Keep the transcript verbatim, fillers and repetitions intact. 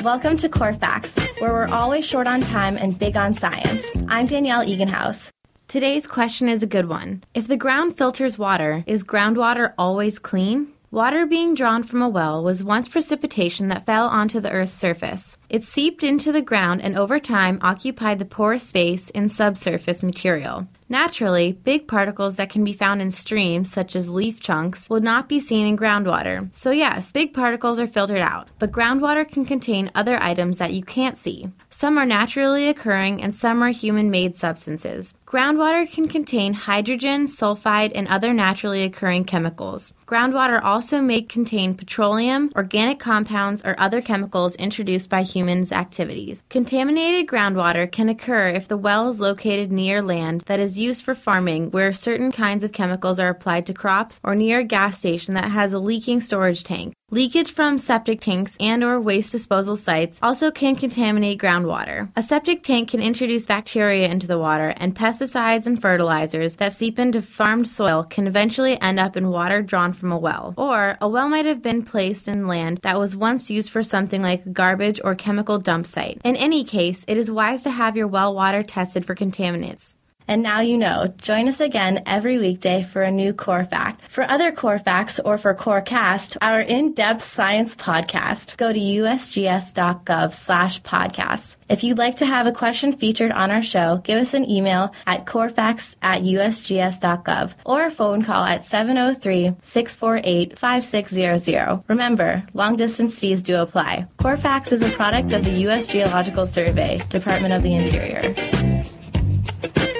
Welcome to Core Facts, where we're always short on time and big on science. I'm Danielle Eganhouse. Today's question is a good one. If the ground filters water, is groundwater always clean? Water being drawn from a well was once precipitation that fell onto the Earth's surface. It seeped into the ground and over time occupied the porous space in subsurface material. Naturally, big particles that can be found in streams, such as leaf chunks, will not be seen in groundwater. So yes, big particles are filtered out, but groundwater can contain other items that you can't see. Some are naturally occurring and some are human-made substances. Groundwater can contain hydrogen, sulfide, and other naturally occurring chemicals. Groundwater also may contain petroleum, organic compounds, or other chemicals introduced by humans' activities. Contaminated groundwater can occur if the well is located near land that is used for farming, where certain kinds of chemicals are applied to crops, or near a gas station that has a leaking storage tank. Leakage from septic tanks and or waste disposal sites also can contaminate groundwater. A septic tank can introduce bacteria into the water, and pesticides and fertilizers that seep into farmed soil can eventually end up in water drawn from a well. Or, a well might have been placed in land that was once used for something like a garbage or chemical dump site. In any case, it is wise to have your well water tested for contaminants. And now you know. Join us again every weekday for a new Core Fact. For other Core Facts or for CoreCast, our in-depth science podcast, go to usgs.gov slash podcasts. If you'd like to have a question featured on our show, give us an email at corefacts at usgs.gov or a phone call at seven oh three, six four eight, five six zero zero. Remember, long-distance fees do apply. Core Facts is a product of the U S Geological Survey, Department of the Interior.